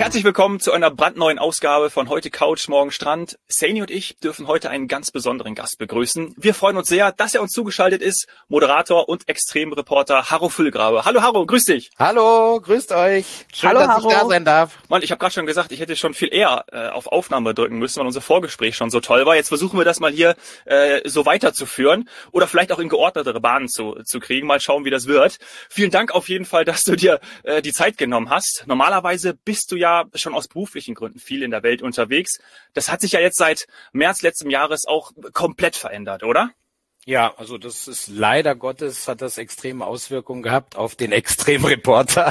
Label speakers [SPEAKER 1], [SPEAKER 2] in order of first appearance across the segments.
[SPEAKER 1] Herzlich willkommen zu einer brandneuen Ausgabe von Heute Couch, Morgen Strand. Saini und ich dürfen heute einen ganz besonderen Gast begrüßen. Wir freuen uns sehr, dass er uns zugeschaltet ist. Moderator und Extremreporter Harro Füllgrabe. Hallo Harro, grüß dich.
[SPEAKER 2] Hallo, grüßt euch. Schön,
[SPEAKER 3] Hallo,
[SPEAKER 2] dass
[SPEAKER 3] Harro.
[SPEAKER 2] ich da sein darf.
[SPEAKER 1] Mann, ich habe gerade schon gesagt, ich hätte schon viel eher auf Aufnahme drücken müssen, weil unser Vorgespräch schon so toll war. Jetzt versuchen wir das mal hier so weiterzuführen oder vielleicht auch in geordnetere Bahnen zu kriegen. Mal schauen, wie das wird. Vielen Dank auf jeden Fall, dass du dir die Zeit genommen hast. Normalerweise bist du ja schon aus beruflichen Gründen viel in der Welt unterwegs. Das hat sich ja jetzt seit März letzten Jahres auch komplett verändert, oder?
[SPEAKER 2] Ja, also das ist leider Gottes, hat das extreme Auswirkungen gehabt auf den Extremreporter.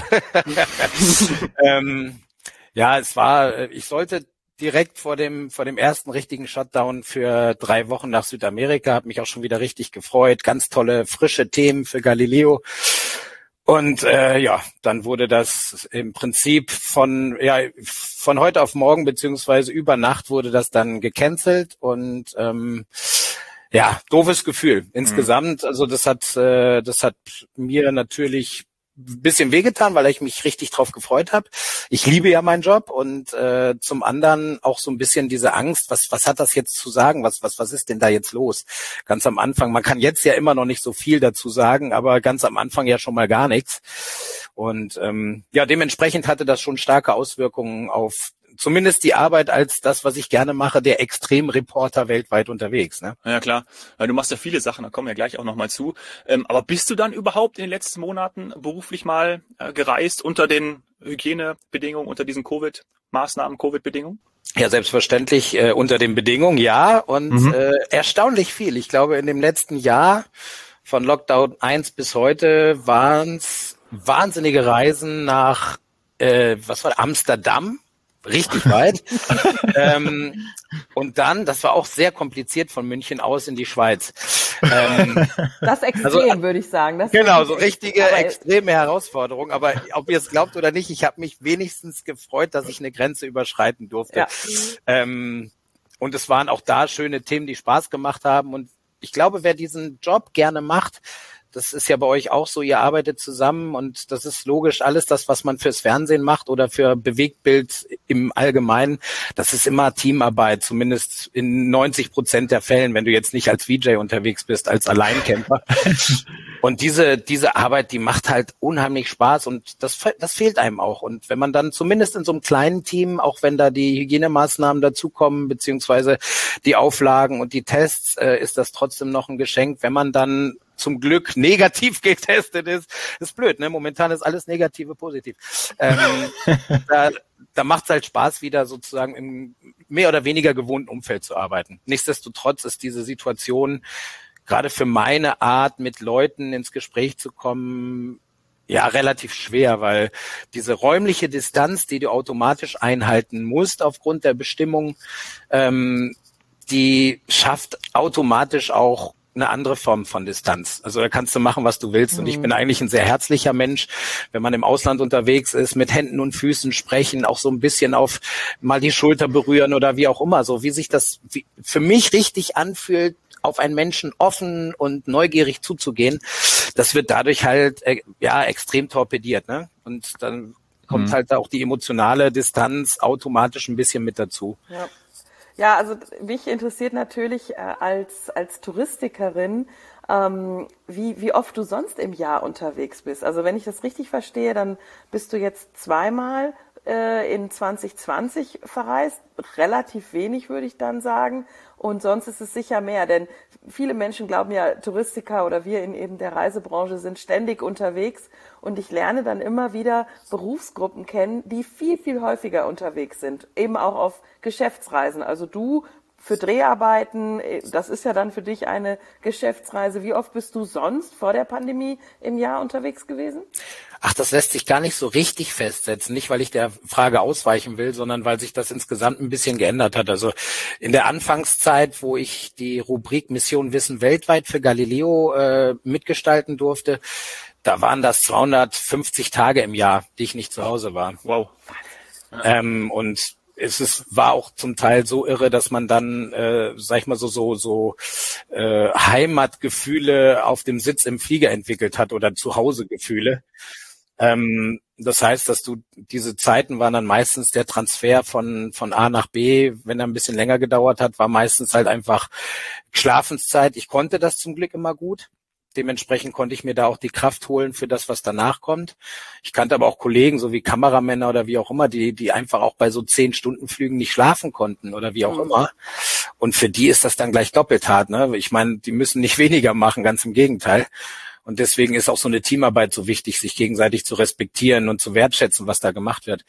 [SPEAKER 2] Ja, ich sollte direkt vor dem ersten richtigen Shutdown für 3 Wochen nach Südamerika, habe mich auch schon wieder richtig gefreut. Ganz tolle, frische Themen für Galileo. Und dann wurde das im Prinzip von heute auf morgen beziehungsweise über Nacht wurde das dann gecancelt und doofes Gefühl insgesamt. Also das hat mir natürlich ein bisschen wehgetan, weil ich mich richtig drauf gefreut habe. Ich liebe ja meinen Job und zum anderen auch so ein bisschen diese Angst, was hat das jetzt zu sagen, was ist denn da jetzt los? Ganz am Anfang, man kann jetzt ja immer noch nicht so viel dazu sagen, aber ganz am Anfang ja schon mal gar nichts. Und dementsprechend hatte das schon starke Auswirkungen auf zumindest die Arbeit als das, was ich gerne mache, der Extremreporter weltweit unterwegs. Ne?
[SPEAKER 1] Ja, klar. Du machst ja viele Sachen, da kommen wir gleich auch nochmal zu. Aber bist du dann überhaupt in den letzten Monaten beruflich mal gereist unter den Hygienebedingungen, unter diesen Covid-Maßnahmen, Covid-Bedingungen?
[SPEAKER 2] Ja, selbstverständlich unter den Bedingungen, ja. Und erstaunlich viel. Ich glaube, in dem letzten Jahr von Lockdown 1 bis heute waren es wahnsinnige Reisen nach Amsterdam. Richtig weit. Und dann, das war auch sehr kompliziert, von München aus in die Schweiz.
[SPEAKER 3] Das extrem, würde ich sagen. Das
[SPEAKER 2] genau, so richtige extreme Herausforderung. Aber ob ihr es glaubt oder nicht, ich habe mich wenigstens gefreut, dass ich eine Grenze überschreiten durfte. Ja. Und es waren auch da schöne Themen, die Spaß gemacht haben. Und ich glaube, wer diesen Job gerne macht, das ist ja bei euch auch so, ihr arbeitet zusammen und das ist logisch, alles das, was man fürs Fernsehen macht oder für Bewegtbild im Allgemeinen, das ist immer Teamarbeit, zumindest in 90% der Fällen, wenn du jetzt nicht als VJ unterwegs bist, als Alleinkämpfer. Und diese Arbeit, die macht halt unheimlich Spaß und das fehlt einem auch. Und wenn man dann zumindest in so einem kleinen Team, auch wenn da die Hygienemaßnahmen dazukommen, beziehungsweise die Auflagen und die Tests, ist das trotzdem noch ein Geschenk, wenn man dann zum Glück negativ getestet ist blöd, ne? Momentan ist alles Negative positiv. Da macht es halt Spaß, wieder sozusagen im mehr oder weniger gewohnten Umfeld zu arbeiten. Nichtsdestotrotz ist diese Situation gerade für meine Art, mit Leuten ins Gespräch zu kommen, ja, relativ schwer, weil diese räumliche Distanz, die du automatisch einhalten musst aufgrund der Bestimmung, die schafft automatisch auch eine andere Form von Distanz. Also da kannst du machen, was du willst. Und ich bin eigentlich ein sehr herzlicher Mensch. Wenn man im Ausland unterwegs ist, mit Händen und Füßen sprechen, auch so ein bisschen auf mal die Schulter berühren oder wie auch immer. So wie sich das für mich richtig anfühlt, auf einen Menschen offen und neugierig zuzugehen, das wird dadurch halt extrem torpediert. Ne? Und dann kommt halt auch die emotionale Distanz automatisch ein bisschen mit dazu.
[SPEAKER 3] Ja. Ja, also mich interessiert natürlich als Touristikerin, wie oft du sonst im Jahr unterwegs bist. Also wenn ich das richtig verstehe, dann bist du jetzt 2-mal in 2020 verreist, relativ wenig würde ich dann sagen, und sonst ist es sicher mehr, denn viele Menschen glauben ja, Touristiker oder wir in eben der Reisebranche sind ständig unterwegs und ich lerne dann immer wieder Berufsgruppen kennen, die viel, viel häufiger unterwegs sind, eben auch auf Geschäftsreisen. Also du für Dreharbeiten, das ist ja dann für dich eine Geschäftsreise. Wie oft bist du sonst vor der Pandemie im Jahr unterwegs gewesen?
[SPEAKER 2] Ach, das lässt sich gar nicht so richtig festsetzen. Nicht, weil ich der Frage ausweichen will, sondern weil sich das insgesamt ein bisschen geändert hat. Also in der Anfangszeit, wo ich die Rubrik Mission Wissen weltweit für Galileo mitgestalten durfte, da waren das 250 Tage im Jahr, die ich nicht zu Hause war.
[SPEAKER 1] Wow.
[SPEAKER 2] Und war auch zum Teil so irre, dass man dann, Heimatgefühle auf dem Sitz im Flieger entwickelt hat oder Zuhausegefühle. Das heißt, dass diese Zeiten waren dann meistens der Transfer von A nach B, wenn er ein bisschen länger gedauert hat, war meistens halt einfach Schlafenszeit. Ich konnte das zum Glück immer gut. Dementsprechend konnte ich mir da auch die Kraft holen für das, was danach kommt. Ich kannte aber auch Kollegen, so wie Kameramänner oder wie auch immer, die einfach auch bei so 10-Stunden-Flügen nicht schlafen konnten oder wie auch immer. Und für die ist das dann gleich doppelt hart, ne? Ich meine, die müssen nicht weniger machen, ganz im Gegenteil. Und deswegen ist auch so eine Teamarbeit so wichtig, sich gegenseitig zu respektieren und zu wertschätzen, was da gemacht wird.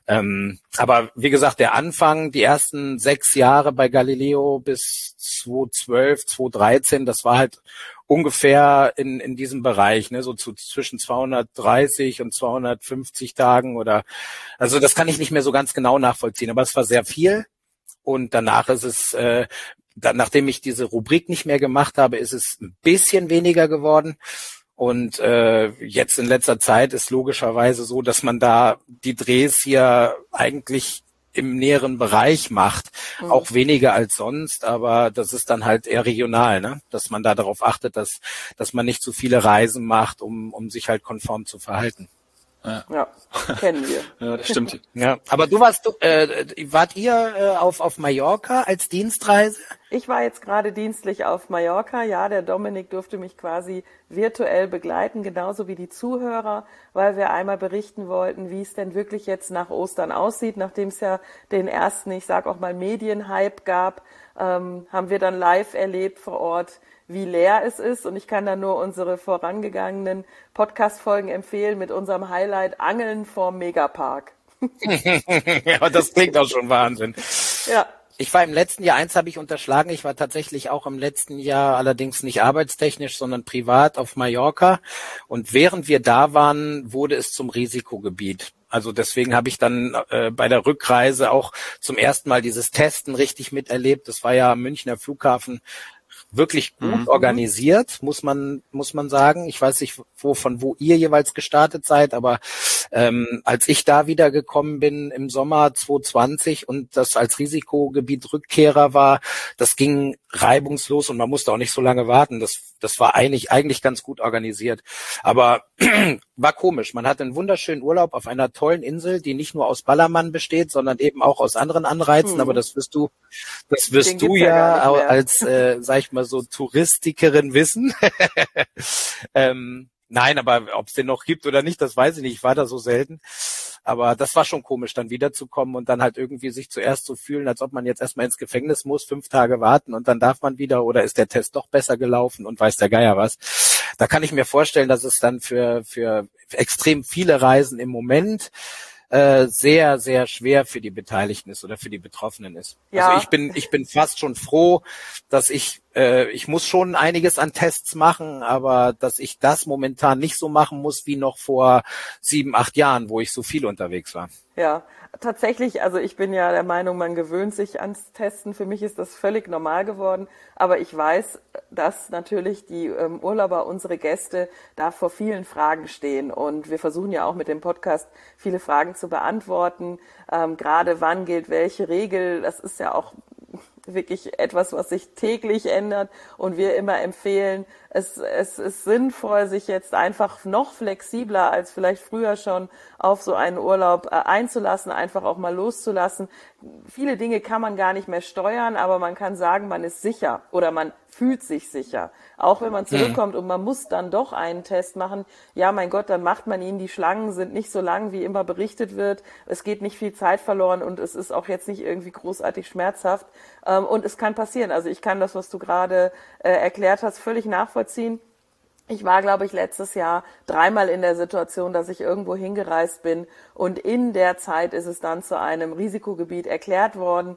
[SPEAKER 2] Aber wie gesagt, der Anfang, die ersten 6 Jahre bei Galileo bis 2012, 2013, das war halt ungefähr in diesem Bereich, ne, so zwischen 230 und 250 Tagen oder, also das kann ich nicht mehr so ganz genau nachvollziehen, aber es war sehr viel. Und danach ist es, nachdem ich diese Rubrik nicht mehr gemacht habe, ist es ein bisschen weniger geworden. Und jetzt in letzter Zeit ist logischerweise so, dass man da die Drehs hier eigentlich im näheren Bereich macht. Auch weniger als sonst, aber das ist dann halt eher regional, ne? Dass man da darauf achtet, dass man nicht zu viele Reisen macht, um sich halt konform zu verhalten.
[SPEAKER 3] Ja, kennen wir.
[SPEAKER 1] Ja, das stimmt.
[SPEAKER 2] Ja, aber wart ihr auf Mallorca als Dienstreise?
[SPEAKER 3] Ich war jetzt gerade dienstlich auf Mallorca. Ja, der Dominik durfte mich quasi virtuell begleiten, genauso wie die Zuhörer, weil wir einmal berichten wollten, wie es denn wirklich jetzt nach Ostern aussieht. Nachdem es ja den ersten, ich sag auch mal, Medienhype gab, haben wir dann live erlebt vor Ort, wie leer es ist. Und ich kann da nur unsere vorangegangenen Podcast-Folgen empfehlen mit unserem Highlight Angeln vorm Megapark.
[SPEAKER 2] Ja, das klingt auch schon Wahnsinn.
[SPEAKER 3] Ja.
[SPEAKER 2] Ich war im letzten Jahr, eins habe ich unterschlagen, ich war tatsächlich auch im letzten Jahr, allerdings nicht arbeitstechnisch, sondern privat auf Mallorca. Und während wir da waren, wurde es zum Risikogebiet. Also deswegen habe ich dann bei der Rückreise auch zum ersten Mal dieses Testen richtig miterlebt. Das war ja am Münchner Flughafen wirklich gut organisiert, muss man sagen. Ich weiß nicht, von wo ihr jeweils gestartet seid, aber als ich da wieder gekommen bin im Sommer 2020 und das als Risikogebiet Rückkehrer war, das ging reibungslos und man musste auch nicht so lange warten. Das war eigentlich ganz gut organisiert. Aber war komisch. Man hatte einen wunderschönen Urlaub auf einer tollen Insel, die nicht nur aus Ballermann besteht, sondern eben auch aus anderen Anreizen. Aber das wirst du ja als, sag ich mal so, Touristikerin wissen. Nein, aber ob es den noch gibt oder nicht, das weiß ich nicht. Ich war da so selten. Aber das war schon komisch, dann wiederzukommen und dann halt irgendwie sich zuerst so fühlen, als ob man jetzt erstmal ins Gefängnis muss, 5 Tage warten und dann darf man wieder oder ist der Test doch besser gelaufen und weiß der Geier was. Da kann ich mir vorstellen, dass es dann für extrem viele Reisen im Moment sehr, sehr schwer für die Beteiligten ist oder für die Betroffenen ist. Ja. Also ich bin fast schon froh, dass ich muss schon einiges an Tests machen, aber dass ich das momentan nicht so machen muss wie noch vor 7, 8 Jahren, wo ich so viel unterwegs war.
[SPEAKER 3] Ja, tatsächlich, also ich bin ja der Meinung, man gewöhnt sich ans Testen. Für mich ist das völlig normal geworden. Aber ich weiß, dass natürlich die Urlauber, unsere Gäste, da vor vielen Fragen stehen. Und wir versuchen ja auch mit dem Podcast viele Fragen zu beantworten. Gerade wann gilt welche Regel, das ist ja auch wirklich etwas, was sich täglich ändert und wir immer empfehlen, es ist sinnvoll, sich jetzt einfach noch flexibler als vielleicht früher schon auf so einen Urlaub einzulassen, einfach auch mal loszulassen. Viele Dinge kann man gar nicht mehr steuern, aber man kann sagen, man ist sicher oder man fühlt sich sicher. Auch wenn man zurückkommt und man muss dann doch einen Test machen, ja, mein Gott, dann macht man ihn. Die Schlangen sind nicht so lang, wie immer berichtet wird. Es geht nicht viel Zeit verloren und es ist auch jetzt nicht irgendwie großartig schmerzhaft. Und es kann passieren. Also ich kann das, was du gerade erklärt hast, völlig nachvollziehen. Ich war, glaube ich, letztes Jahr 3-mal in der Situation, dass ich irgendwo hingereist bin und in der Zeit ist es dann zu einem Risikogebiet erklärt worden.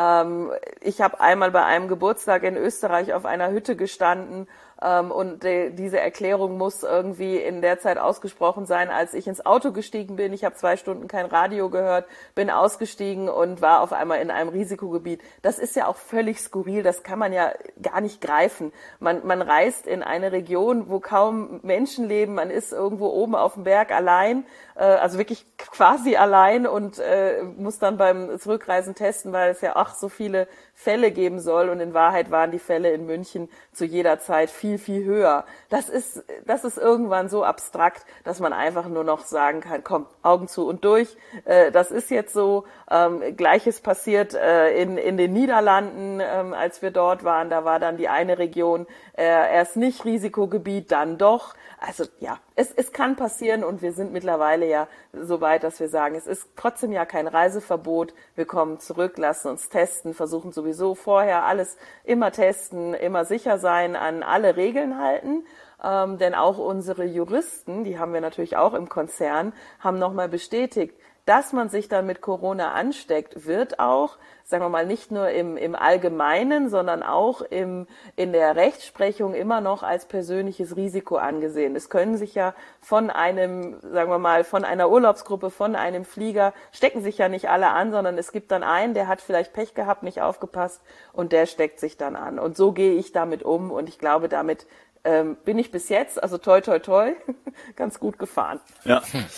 [SPEAKER 3] Ich habe einmal bei einem Geburtstag in Österreich auf einer Hütte gestanden und diese Erklärung muss irgendwie in der Zeit ausgesprochen sein, als ich ins Auto gestiegen bin. Ich habe 2 Stunden kein Radio gehört, bin ausgestiegen und war auf einmal in einem Risikogebiet. Das ist ja auch völlig skurril, das kann man ja gar nicht greifen. Man reist in eine Region, wo kaum Menschen leben, man ist irgendwo oben auf dem Berg allein, also wirklich quasi allein und muss dann beim Zurückreisen testen, weil es ja so viele Fälle geben soll und in Wahrheit waren die Fälle in München zu jeder Zeit viel viel, viel höher. Das ist irgendwann so abstrakt, dass man einfach nur noch sagen kann, komm, Augen zu und durch. Das ist jetzt so. Gleiches passiert in den Niederlanden, als wir dort waren. Da war dann die eine Region erst nicht Risikogebiet, dann doch. Also ja, es kann passieren und wir sind mittlerweile ja so weit, dass wir sagen, es ist trotzdem ja kein Reiseverbot. Wir kommen zurück, lassen uns testen, versuchen sowieso vorher alles immer testen, immer sicher sein, an alle Regeln halten. Denn auch unsere Juristen, die haben wir natürlich auch im Konzern, haben nochmal bestätigt, dass man sich dann mit Corona ansteckt, wird auch, sagen wir mal, nicht nur im Allgemeinen, sondern auch in der Rechtsprechung immer noch als persönliches Risiko angesehen. Es können sich ja von einem, sagen wir mal, von einer Urlaubsgruppe, von einem Flieger, stecken sich ja nicht alle an, sondern es gibt dann einen, der hat vielleicht Pech gehabt, nicht aufgepasst und der steckt sich dann an. Und so gehe ich damit um und ich glaube, damit bin ich bis jetzt, also toi toi toi, ganz gut gefahren.
[SPEAKER 1] Ja.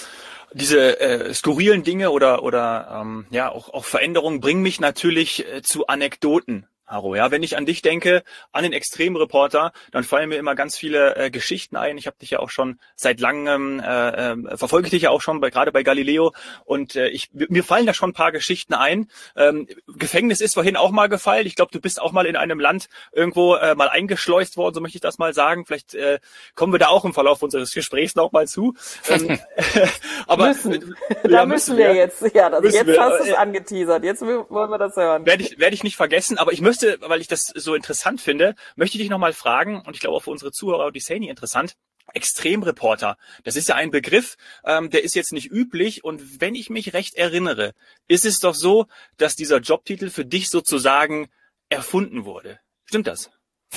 [SPEAKER 1] Diese skurrilen Dinge oder ja auch Veränderungen bringen mich natürlich zu Anekdoten. Haro, ja, wenn ich an dich denke, an den Extremreporter, dann fallen mir immer ganz viele Geschichten ein. Ich habe dich ja auch schon seit langem, verfolge dich ja auch schon gerade bei Galileo und mir fallen da schon ein paar Geschichten ein. Gefängnis ist vorhin auch mal gefallen. Ich glaube, du bist auch mal in einem Land irgendwo mal eingeschleust worden, so möchte ich das mal sagen. Vielleicht kommen wir da auch im Verlauf unseres Gesprächs noch mal zu.
[SPEAKER 3] Aber müssen wir jetzt. Ja, jetzt hast du es angeteasert. Jetzt wollen wir das hören.
[SPEAKER 1] Werde ich nicht vergessen, aber ich möchte, weil ich das so interessant finde, möchte ich dich nochmal fragen, und ich glaube auch für unsere Zuhörer die Saini interessant, Extremreporter, das ist ja ein Begriff, der ist jetzt nicht üblich, und wenn ich mich recht erinnere, ist es doch so, dass dieser Jobtitel für dich sozusagen erfunden wurde. Stimmt das?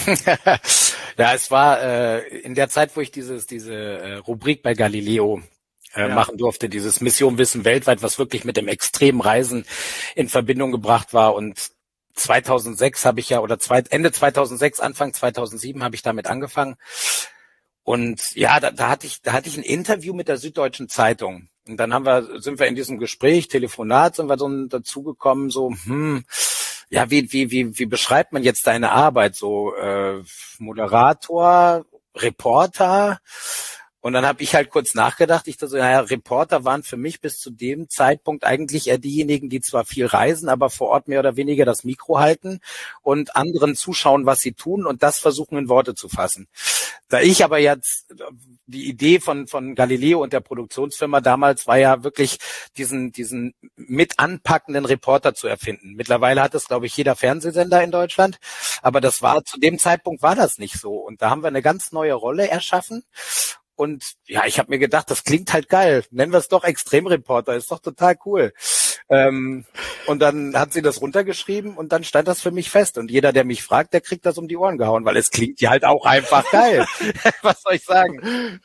[SPEAKER 2] Ja, es war in der Zeit, wo ich diese Rubrik bei Galileo machen durfte, dieses Mission Wissen weltweit, was wirklich mit dem extremen Reisen in Verbindung gebracht war, und 2006 habe ich ja, oder Ende 2006, Anfang 2007 habe ich damit angefangen. Und ja, da hatte ich ein Interview mit der Süddeutschen Zeitung. Und dann sind wir in diesem Gespräch, Telefonat, sind wir so dazugekommen, so, ja, wie beschreibt man jetzt deine Arbeit? So, Moderator, Reporter? Und dann habe ich halt kurz nachgedacht. Ich dachte so, naja, Reporter waren für mich bis zu dem Zeitpunkt eigentlich eher diejenigen, die zwar viel reisen, aber vor Ort mehr oder weniger das Mikro halten und anderen zuschauen, was sie tun und das versuchen in Worte zu fassen. Da ich aber jetzt, die Idee von Galileo und der Produktionsfirma damals war ja wirklich diesen mit anpackenden Reporter zu erfinden. Mittlerweile hat es, glaube ich, jeder Fernsehsender in Deutschland, aber zu dem Zeitpunkt war das nicht so. Und da haben wir eine ganz neue Rolle erschaffen. Und ja, ich habe mir gedacht, das klingt halt geil. Nennen wir es doch Extremreporter, ist doch total cool. Und dann hat sie das runtergeschrieben und dann stand das für mich fest. Und jeder, der mich fragt, der kriegt das um die Ohren gehauen, weil es klingt ja halt auch einfach geil. Was soll ich sagen?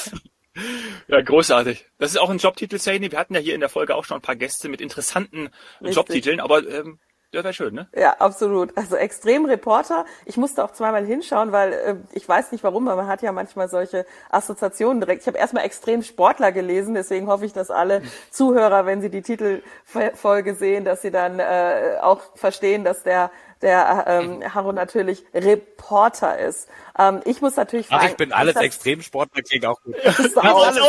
[SPEAKER 1] Ja, großartig. Das ist auch ein Jobtitel, Saini. Wir hatten ja hier in der Folge auch schon ein paar Gäste mit interessanten Jobtiteln, aber ja, wäre schön, ne?
[SPEAKER 3] Ja, absolut. Also Extremreporter. Ich musste auch zweimal hinschauen, weil ich weiß nicht warum, aber man hat ja manchmal solche Assoziationen direkt. Ich habe erstmal Extremsportler gelesen, deswegen hoffe ich, dass alle Zuhörer, wenn sie die Titelfolge sehen, dass sie dann auch verstehen, dass der Haro natürlich Reporter ist. Ich muss natürlich fragen...
[SPEAKER 2] Ach, ich bin alles Extremsportler, klingt auch gut.
[SPEAKER 3] Das ist auch
[SPEAKER 2] alles,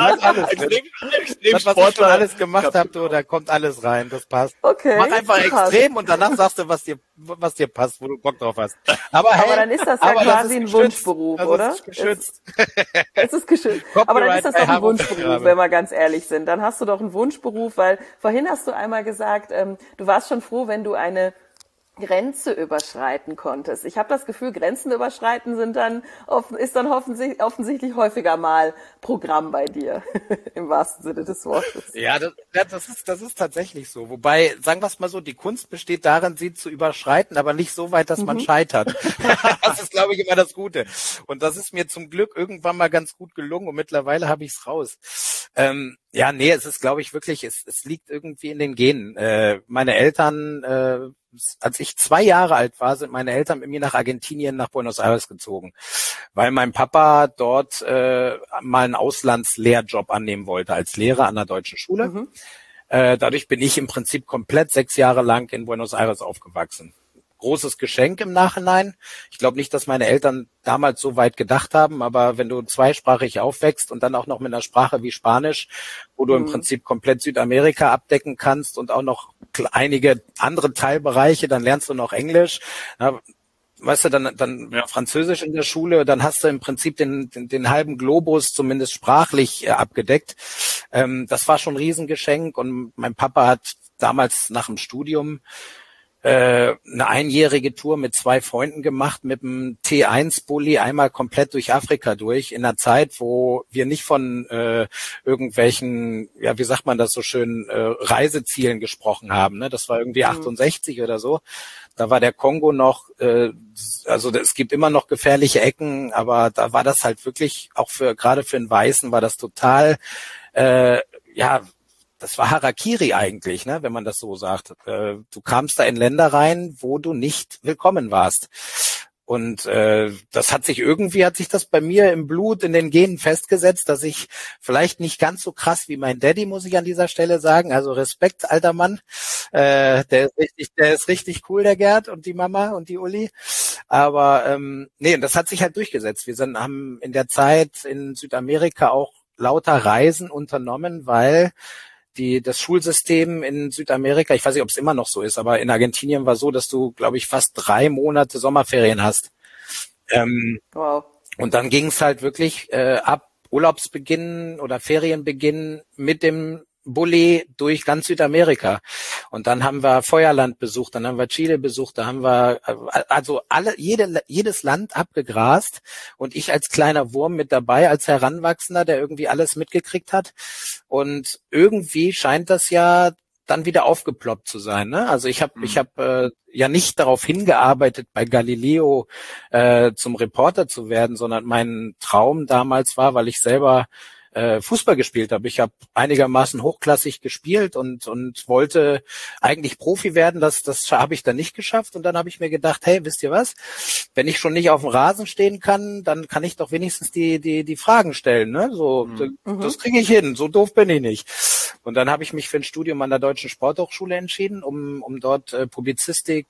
[SPEAKER 2] das, was ich schon alles gemacht habe, da kommt alles rein, das passt.
[SPEAKER 3] Okay,
[SPEAKER 2] mach einfach extrem und danach sagst du, was dir passt, wo du Bock drauf hast. Aber
[SPEAKER 3] dann ist das ja quasi ein Wunschberuf, oder?
[SPEAKER 2] Das ist geschützt.
[SPEAKER 3] Es ist geschützt. Aber dann ist das doch ein Wunschberuf, wenn wir ganz ehrlich sind. Dann hast du doch einen Wunschberuf, weil vorhin hast du einmal gesagt, du warst schon froh, wenn du eine Grenze überschreiten konntest. Ich habe das Gefühl, Grenzen überschreiten ist dann offensichtlich häufiger mal Programm bei dir, im wahrsten Sinne des Wortes.
[SPEAKER 2] Ja, das ist tatsächlich so. Wobei, sagen wir es mal so, die Kunst besteht darin, sie zu überschreiten, aber nicht so weit, dass man scheitert. Das ist, glaube ich, immer das Gute. Und das ist mir zum Glück irgendwann mal ganz gut gelungen und mittlerweile habe ich es raus. Ja, nee, es ist, glaube ich, wirklich, es liegt irgendwie in den Genen. Meine Eltern, als ich 2 Jahre alt war, sind meine Eltern mit mir nach Argentinien, nach Buenos Aires gezogen, weil mein Papa dort mal einen Auslandslehrjob annehmen wollte als Lehrer an einer deutschen Schule. Dadurch bin ich im Prinzip komplett 6 Jahre lang in Buenos Aires aufgewachsen. großes Geschenk im Nachhinein. Ich glaube nicht, dass meine Eltern damals so weit gedacht haben, aber wenn du zweisprachig aufwächst und dann auch noch mit einer Sprache wie Spanisch, wo du im Prinzip komplett Südamerika abdecken kannst und auch noch einige andere Teilbereiche, dann lernst du noch Englisch. Ja, weißt du, dann Französisch in der Schule, dann hast du im Prinzip den halben Globus zumindest sprachlich abgedeckt. Das war schon ein Riesengeschenk und mein Papa hat damals nach dem Studium eine einjährige Tour mit 2 Freunden gemacht, mit dem T1-Bulli einmal komplett durch Afrika durch, in einer Zeit, wo wir nicht von irgendwelchen, ja, wie sagt man das so schön, Reisezielen gesprochen haben. Ne? Das war irgendwie 68 oder so. Da war der Kongo noch, also es gibt immer noch gefährliche Ecken, aber da war das halt wirklich, auch gerade für einen Weißen war das total, das war Harakiri eigentlich, ne, wenn man das so sagt. Du kamst da in Länder rein, wo du nicht willkommen warst. Und das hat sich das bei mir im Blut, in den Genen festgesetzt, dass ich vielleicht nicht ganz so krass wie mein Daddy, muss ich an dieser Stelle sagen. Also Respekt, alter Mann. Der ist richtig cool, der Gerd und die Mama und die Uli. Aber nee, und das hat sich halt durchgesetzt. Haben in der Zeit in Südamerika auch lauter Reisen unternommen, weil das Schulsystem in Südamerika, ich weiß nicht, ob es immer noch so ist, aber in Argentinien war so, dass du, glaube ich, fast 3 Monate Sommerferien hast.
[SPEAKER 3] Wow.
[SPEAKER 2] Und dann ging es halt wirklich ab Urlaubsbeginn oder Ferienbeginn mit dem Bulli durch ganz Südamerika. Und dann haben wir Feuerland besucht, dann haben wir Chile besucht, da haben wir also jedes Land abgegrast und ich als kleiner Wurm mit dabei, als Heranwachsender, der irgendwie alles mitgekriegt hat. Und irgendwie scheint das ja dann wieder aufgeploppt zu sein. Ne? Also ich habe ja nicht darauf hingearbeitet, bei Galileo zum Reporter zu werden, sondern mein Traum damals war, weil ich selber Fußball gespielt habe. Ich habe einigermaßen hochklassig gespielt und wollte eigentlich Profi werden. Das habe ich dann nicht geschafft. Und dann habe ich mir gedacht, hey, wisst ihr was? Wenn ich schon nicht auf dem Rasen stehen kann, dann kann ich doch wenigstens die Fragen stellen. Ne? So, das kriege ich hin. So doof bin ich nicht. Und dann habe ich mich für ein Studium an der Deutschen Sporthochschule entschieden, um dort Publizistik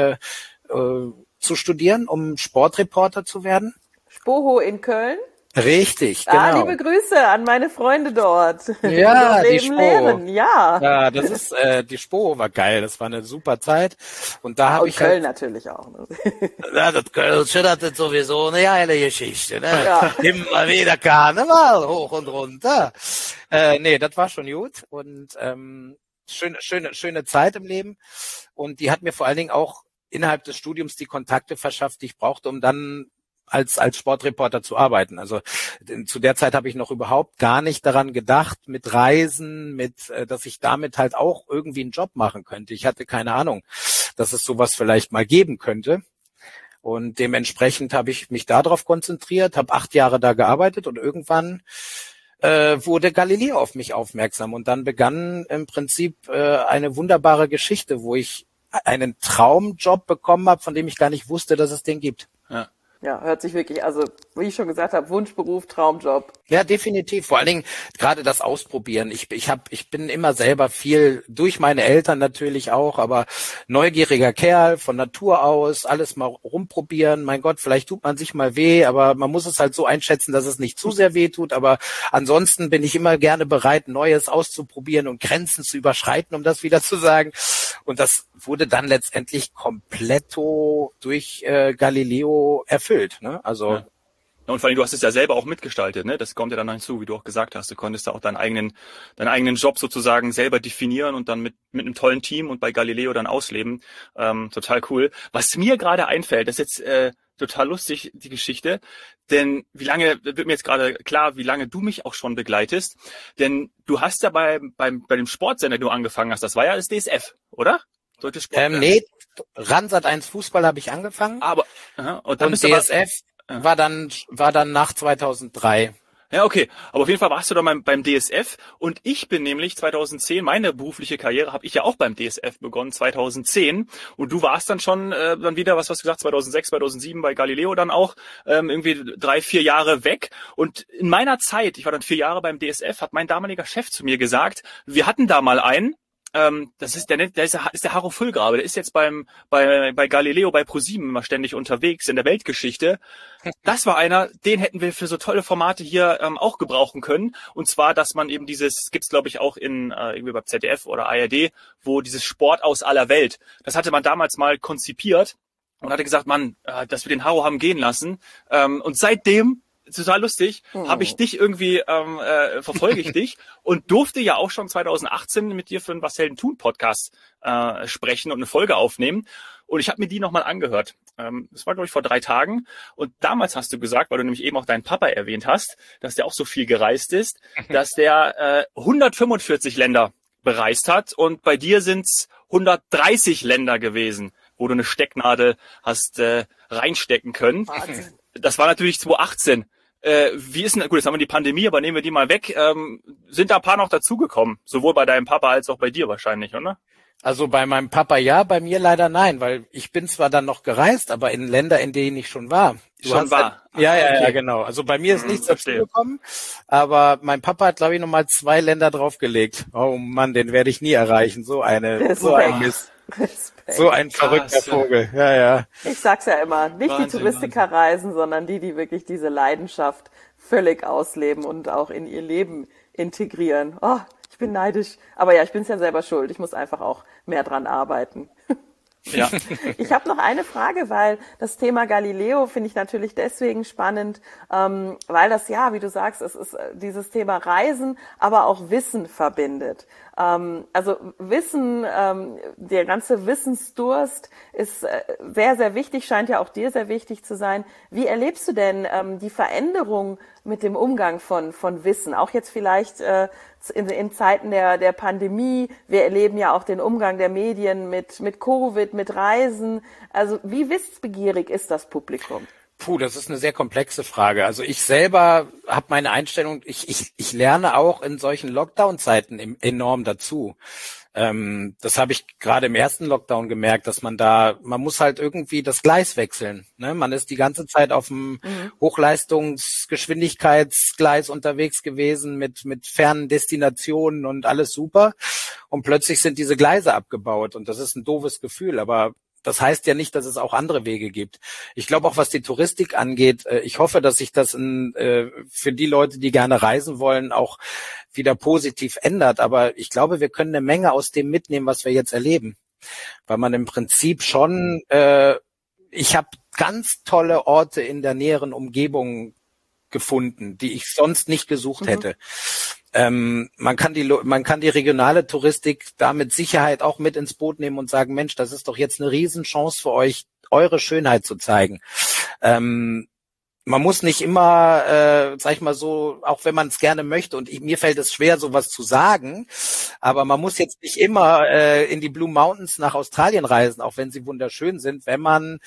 [SPEAKER 2] zu studieren, um Sportreporter zu werden.
[SPEAKER 3] Spoho in Köln?
[SPEAKER 2] Richtig, genau.
[SPEAKER 3] Liebe Grüße an meine Freunde dort.
[SPEAKER 2] Ja, die Spoho.
[SPEAKER 3] Ja.
[SPEAKER 2] Ja, das ist, die Spoho war geil. Das war eine super Zeit. Und da habe ich
[SPEAKER 3] Köln natürlich auch. Ne?
[SPEAKER 2] Ja, das Kölsche, das ist sowieso eine geile Geschichte, ne? Ja. Immer wieder Karneval, hoch und runter. Nee, das war schon gut. Und schöne Zeit im Leben. Und die hat mir vor allen Dingen auch innerhalb des Studiums die Kontakte verschafft, die ich brauchte, um dann als Sportreporter zu arbeiten. Also zu der Zeit habe ich noch überhaupt gar nicht daran gedacht, mit Reisen, dass ich damit halt auch irgendwie einen Job machen könnte. Ich hatte keine Ahnung, dass es sowas vielleicht mal geben könnte. Und dementsprechend habe ich mich darauf konzentriert, habe 8 Jahre da gearbeitet und irgendwann wurde Galileo auf mich aufmerksam. Und dann begann im Prinzip eine wunderbare Geschichte, wo ich einen Traumjob bekommen habe, von dem ich gar nicht wusste, dass es den gibt.
[SPEAKER 1] Ja.
[SPEAKER 3] Ja, hört sich wirklich, also wie ich schon gesagt habe, Wunschberuf, Traumjob.
[SPEAKER 2] Ja, definitiv. Vor allen Dingen gerade das Ausprobieren. Ich bin immer selber viel, durch meine Eltern natürlich auch, aber neugieriger Kerl von Natur aus, alles mal rumprobieren. Mein Gott, vielleicht tut man sich mal weh, aber man muss es halt so einschätzen, dass es nicht zu sehr weh tut. Aber ansonsten bin ich immer gerne bereit, Neues auszuprobieren und Grenzen zu überschreiten, um das wieder zu sagen. Und das wurde dann letztendlich kompletto durch Galileo erfüllt. Ne? Also
[SPEAKER 1] ja. Und vor allem, du hast es ja selber auch mitgestaltet, ne? Das kommt ja dann noch hinzu, wie du auch gesagt hast. Du konntest da auch deinen eigenen Job sozusagen selber definieren und dann mit einem tollen Team und bei Galileo dann ausleben. Total cool. Was mir gerade einfällt, das ist jetzt total lustig, die Geschichte. Denn wird mir jetzt gerade klar, wie lange du mich auch schon begleitest. Denn du hast ja bei dem Sportsender, den du angefangen hast, das war ja das DSF, oder?
[SPEAKER 2] Nee, Ransat1 Fußball habe ich angefangen.
[SPEAKER 1] Aber und dann
[SPEAKER 2] und DSF war dann nach 2003.
[SPEAKER 1] Ja, okay. Aber auf jeden Fall warst du dann beim DSF und ich bin nämlich 2010, meine berufliche Karriere habe ich ja auch beim DSF begonnen, 2010. Und du warst dann schon dann wieder, was hast du gesagt, 2006, 2007 bei Galileo dann auch, irgendwie 3-4 Jahre weg. Und in meiner Zeit, ich war dann 4 Jahre beim DSF, hat mein damaliger Chef zu mir gesagt, wir hatten da mal einen, das ist der Harro Füllgrabe, der ist jetzt bei Galileo, bei ProSieben immer ständig unterwegs in der Weltgeschichte. Das war einer, den hätten wir für so tolle Formate hier auch gebrauchen können. Und zwar, dass man eben gibt's glaube ich auch in irgendwie beim ZDF oder ARD, wo dieses Sport aus aller Welt, das hatte man damals mal konzipiert und hatte gesagt, Mann, dass wir den Harro haben gehen lassen. Und seitdem, total lustig, habe ich dich irgendwie, verfolge ich dich und durfte ja auch schon 2018 mit dir für einen Was Helden tun Podcast sprechen und eine Folge aufnehmen. Und ich habe mir die nochmal angehört. Das war, glaube ich, vor 3 Tagen. Und damals hast du gesagt, weil du nämlich eben auch deinen Papa erwähnt hast, dass der auch so viel gereist ist, dass der 145 Länder bereist hat. Und bei dir sind's 130 Länder gewesen, wo du eine Stecknadel hast reinstecken können.
[SPEAKER 3] Wahnsinn.
[SPEAKER 1] Das war natürlich 2018. Wie ist denn, gut, jetzt haben wir die Pandemie, aber nehmen wir die mal weg. Sind da ein paar noch dazugekommen? Sowohl bei deinem Papa als auch bei dir wahrscheinlich, oder?
[SPEAKER 2] Also bei meinem Papa ja, bei mir leider nein, weil ich bin zwar dann noch gereist, aber in Länder, in denen ich schon war. Ja, genau. Also bei mir ist nichts dazugekommen, aber mein Papa hat, glaube ich, nochmal 2 Länder draufgelegt. Oh Mann, den werde ich nie erreichen. So ein Mist.
[SPEAKER 3] Respekt.
[SPEAKER 2] So ein verrückter Vogel. Ja.
[SPEAKER 3] Ich sag's ja immer, nicht
[SPEAKER 1] Wahnsinn,
[SPEAKER 3] die Touristiker reisen, sondern die wirklich diese Leidenschaft völlig ausleben und auch in ihr Leben integrieren. Oh, ich bin neidisch. Aber ja, ich bin's ja selber schuld. Ich muss einfach auch mehr dran arbeiten.
[SPEAKER 1] Ja.
[SPEAKER 3] Ich habe noch eine Frage, weil das Thema Galileo finde ich natürlich deswegen spannend, weil das ja, wie du sagst, es ist dieses Thema Reisen, aber auch Wissen verbindet. Also Wissen, der ganze Wissensdurst ist sehr, sehr wichtig, scheint ja auch dir sehr wichtig zu sein. Wie erlebst du denn die Veränderung mit dem Umgang von Wissen? Auch jetzt vielleicht in Zeiten der Pandemie. Wir erleben ja auch den Umgang der Medien mit Covid, mit Reisen. Also wie wissbegierig ist das Publikum?
[SPEAKER 2] Puh, das ist eine sehr komplexe Frage. Also ich selber habe meine Einstellung, ich lerne auch in solchen Lockdown-Zeiten enorm dazu. Das habe ich gerade im ersten Lockdown gemerkt, dass man muss halt irgendwie das Gleis wechseln. Ne? Man ist die ganze Zeit auf dem Hochleistungsgeschwindigkeitsgleis unterwegs gewesen mit fernen Destinationen und alles super. Und plötzlich sind diese Gleise abgebaut und das ist ein doofes Gefühl, aber das heißt ja nicht, dass es auch andere Wege gibt. Ich glaube auch, was die Touristik angeht, ich hoffe, dass sich das für die Leute, die gerne reisen wollen, auch wieder positiv ändert. Aber ich glaube, wir können eine Menge aus dem mitnehmen, was wir jetzt erleben. Weil man im Prinzip schon, ich habe ganz tolle Orte in der näheren Umgebung gefunden, die ich sonst nicht gesucht hätte. Man kann die regionale Touristik da mit Sicherheit auch mit ins Boot nehmen und sagen, Mensch, das ist doch jetzt eine Riesenchance für euch, eure Schönheit zu zeigen. Man muss nicht immer, sag ich mal so, auch wenn man es gerne möchte, und mir fällt es schwer, sowas zu sagen, aber man muss jetzt nicht immer in die Blue Mountains nach Australien reisen, auch wenn sie wunderschön sind, wenn man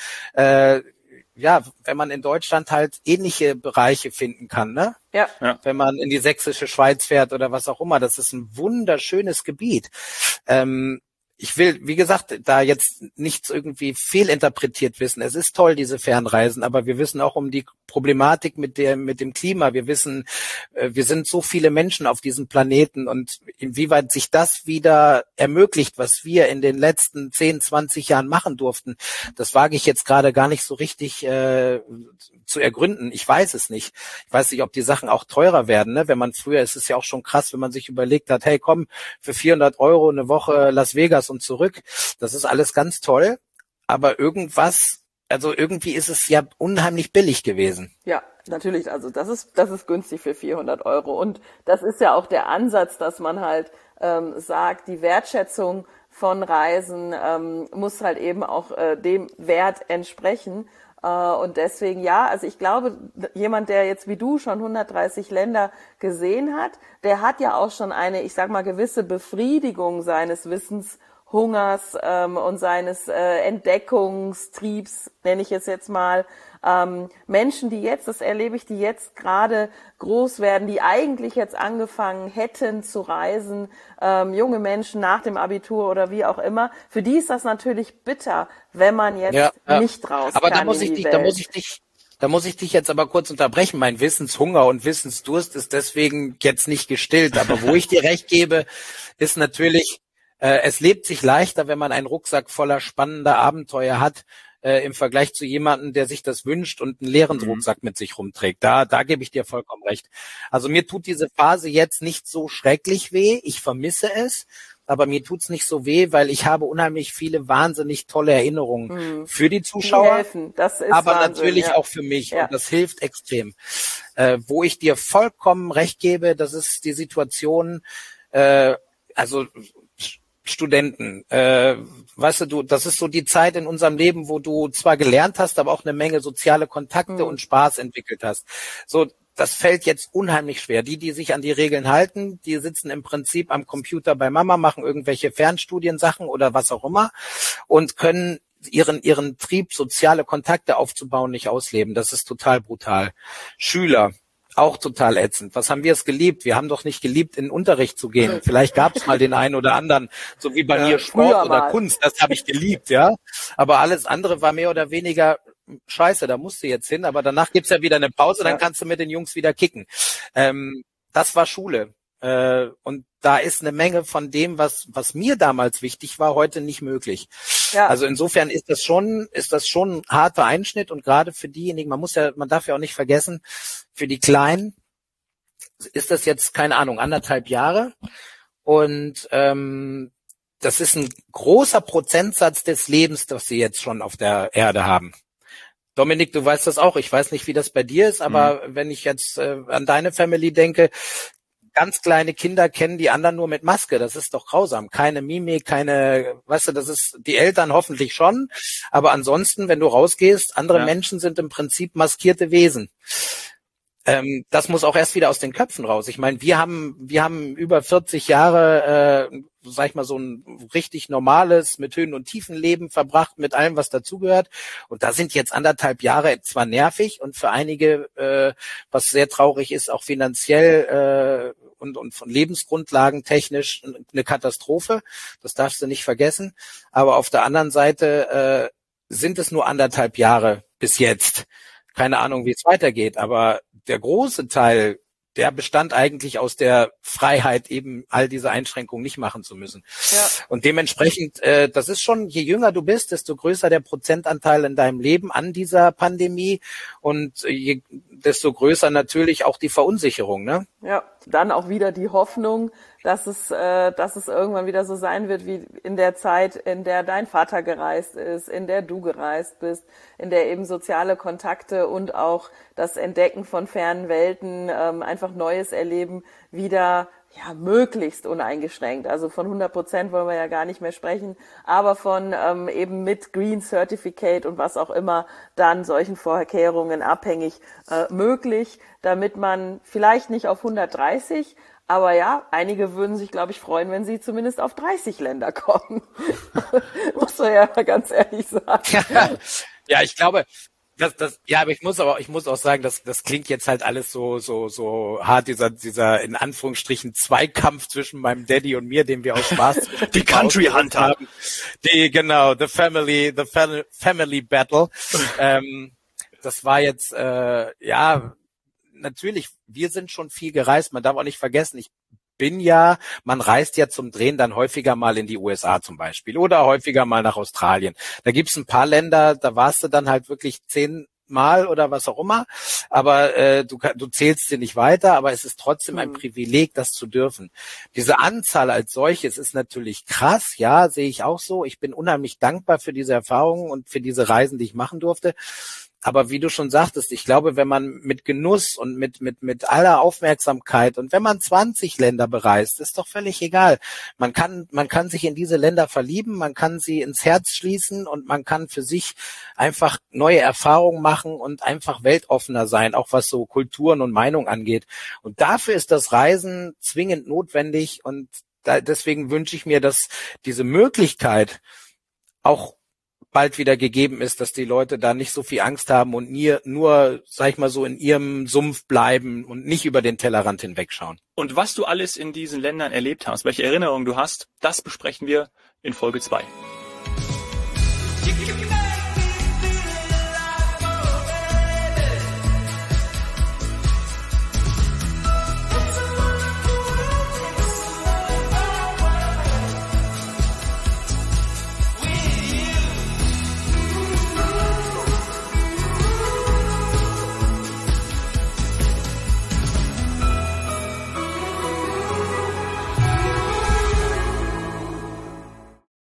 [SPEAKER 2] in Deutschland halt ähnliche Bereiche finden kann, ne?
[SPEAKER 3] Ja.
[SPEAKER 2] Wenn man in die sächsische Schweiz fährt oder was auch immer, das ist ein wunderschönes Gebiet. Ich will, wie gesagt, da jetzt nichts irgendwie fehlinterpretiert wissen. Es ist toll, diese Fernreisen, aber wir wissen auch um die Problematik mit dem Klima. Wir wissen, wir sind so viele Menschen auf diesem Planeten und inwieweit sich das wieder ermöglicht, was wir in den letzten 10, 20 Jahren machen durften, das wage ich jetzt gerade gar nicht so richtig zu ergründen. Ich weiß es nicht. Ich weiß nicht, ob die Sachen auch teurer werden. Ne? Wenn man früher, es ist ja auch schon krass, wenn man sich überlegt hat, hey komm, für 400 € eine Woche Las Vegas und zurück. Das ist alles ganz toll, aber irgendwie ist es ja unheimlich billig gewesen.
[SPEAKER 3] Ja, natürlich. Also das ist günstig für 400 €. Und das ist ja auch der Ansatz, dass man halt sagt, die Wertschätzung von Reisen muss halt eben auch dem Wert entsprechen. Und deswegen, ja, also ich glaube, jemand, der jetzt wie du schon 130 Länder gesehen hat, der hat ja auch schon eine, ich sag mal, gewisse Befriedigung seines Wissenshungers und seines Entdeckungstriebs, nenne ich es jetzt mal. Menschen, die jetzt gerade groß werden, die eigentlich jetzt angefangen hätten zu reisen, junge Menschen nach dem Abitur oder wie auch immer, für die ist das natürlich bitter, wenn man jetzt nicht raus
[SPEAKER 2] aber
[SPEAKER 3] kann.
[SPEAKER 2] Da muss ich dich jetzt aber kurz unterbrechen. Mein Wissenshunger und Wissensdurst ist deswegen jetzt nicht gestillt. Aber wo ich dir recht gebe, ist natürlich, Es lebt sich leichter, wenn man einen Rucksack voller spannender Abenteuer hat, im Vergleich zu jemandem, der sich das wünscht und einen leeren Rucksack mit sich rumträgt. Da gebe ich dir vollkommen recht. Also mir tut diese Phase jetzt nicht so schrecklich weh. Ich vermisse es, aber mir tut's nicht so weh, weil ich habe unheimlich viele wahnsinnig tolle Erinnerungen für die Zuschauer,
[SPEAKER 3] die helfen. Das ist
[SPEAKER 2] aber
[SPEAKER 3] Wahnsinn,
[SPEAKER 2] natürlich
[SPEAKER 3] ja.
[SPEAKER 2] auch für mich.
[SPEAKER 3] Ja.
[SPEAKER 2] Und das hilft extrem. Wo ich dir vollkommen recht gebe, das ist die Situation, also Studenten, weißt du, das ist so die Zeit in unserem Leben, wo du zwar gelernt hast, aber auch eine Menge soziale Kontakte und Spaß entwickelt hast. So, das fällt jetzt unheimlich schwer. Die sich an die Regeln halten, die sitzen im Prinzip am Computer bei Mama, machen irgendwelche Fernstudiensachen oder was auch immer und können ihren Trieb, soziale Kontakte aufzubauen, nicht ausleben. Das ist total brutal. Schüler, auch total ätzend. Was haben wir es geliebt? Wir haben doch nicht geliebt, in den Unterricht zu gehen. Vielleicht gab es mal den einen oder anderen, so wie bei mir Sport oder Kunst. Das habe ich geliebt, ja. Aber alles andere war mehr oder weniger scheiße, da musst du jetzt hin. Aber danach gibt's ja wieder eine Pause, dann kannst du mit den Jungs wieder kicken. Das war Schule. Und da ist eine Menge von dem, was mir damals wichtig war, heute nicht möglich. Ja. Also insofern ist das schon ein harter Einschnitt und gerade für diejenigen, man darf ja auch nicht vergessen, für die Kleinen ist das jetzt, keine Ahnung, 1,5 Jahre und das ist ein großer Prozentsatz des Lebens, das sie jetzt schon auf der Erde haben. Dominik, du weißt das auch. Ich weiß nicht, wie das bei dir ist, aber wenn ich jetzt an deine Family denke, ganz kleine Kinder kennen die anderen nur mit Maske. Das ist doch grausam. Keine Mimik, weißt du, das ist die Eltern hoffentlich schon. Aber ansonsten, wenn du rausgehst, andere Menschen sind im Prinzip maskierte Wesen. Das muss auch erst wieder aus den Köpfen raus. Ich meine, wir haben über 40 Jahre, sag ich mal, so ein richtig normales, mit Höhen und Tiefen Leben verbracht, mit allem, was dazugehört. Und da sind jetzt 1,5 Jahre zwar nervig und für einige, was sehr traurig ist, auch finanziell und von Lebensgrundlagen technisch eine Katastrophe. Das darfst du nicht vergessen. Aber auf der anderen Seite sind es nur 1,5 Jahre bis jetzt. Keine Ahnung, wie es weitergeht, aber der große Teil, der bestand eigentlich aus der Freiheit, eben all diese Einschränkungen nicht machen zu müssen. Ja. Und dementsprechend, das ist schon, je jünger du bist, desto größer der Prozentanteil in deinem Leben an dieser Pandemie und desto größer natürlich auch die Verunsicherung, ne?
[SPEAKER 3] Ja, dann auch wieder die Hoffnung, dass es irgendwann wieder so sein wird wie in der Zeit, in der dein Vater gereist ist, in der du gereist bist, in der eben soziale Kontakte und auch das Entdecken von fernen Welten, einfach Neues erleben, wieder möglichst uneingeschränkt. Also von 100% wollen wir ja gar nicht mehr sprechen, aber von eben mit Green Certificate und was auch immer dann solchen Vorkehrungen abhängig möglich, damit man vielleicht nicht auf 130, aber ja, einige würden sich, glaube ich, freuen, wenn sie zumindest auf 30 Länder kommen. Muss man ja ganz ehrlich sagen.
[SPEAKER 2] Ja, ich glaube, aber ich muss auch sagen, das klingt jetzt halt alles so hart, dieser in Anführungsstrichen Zweikampf zwischen meinem Daddy und mir, den wir aus Spaß
[SPEAKER 1] die Country Hunter
[SPEAKER 2] haben. The Family Battle. Das war jetzt natürlich, wir sind schon viel gereist, man darf auch nicht vergessen, man reist ja zum Drehen dann häufiger mal in die USA zum Beispiel oder häufiger mal nach Australien. Da gibt's ein paar Länder, da warst du dann halt wirklich 10-mal oder was auch immer, aber du zählst sie nicht weiter, aber es ist trotzdem ein Privileg, das zu dürfen. Diese Anzahl als solches ist natürlich krass, ja, sehe ich auch so. Ich bin unheimlich dankbar für diese Erfahrungen und für diese Reisen, die ich machen durfte. Aber wie du schon sagtest, ich glaube, wenn man mit Genuss und mit aller Aufmerksamkeit und wenn man 20 Länder bereist, ist doch völlig egal. Man kann sich in diese Länder verlieben, man kann sie ins Herz schließen und man kann für sich einfach neue Erfahrungen machen und einfach weltoffener sein, auch was so Kulturen und Meinung angeht. Und dafür ist das Reisen zwingend notwendig und deswegen wünsche ich mir, dass diese Möglichkeit auch bald wieder gegeben ist, dass die Leute da nicht so viel Angst haben und nur, sag ich mal so, in ihrem Sumpf bleiben und nicht über den Tellerrand hinwegschauen.
[SPEAKER 1] Und was du alles in diesen Ländern erlebt hast, welche Erinnerungen du hast, das besprechen wir in Folge 2.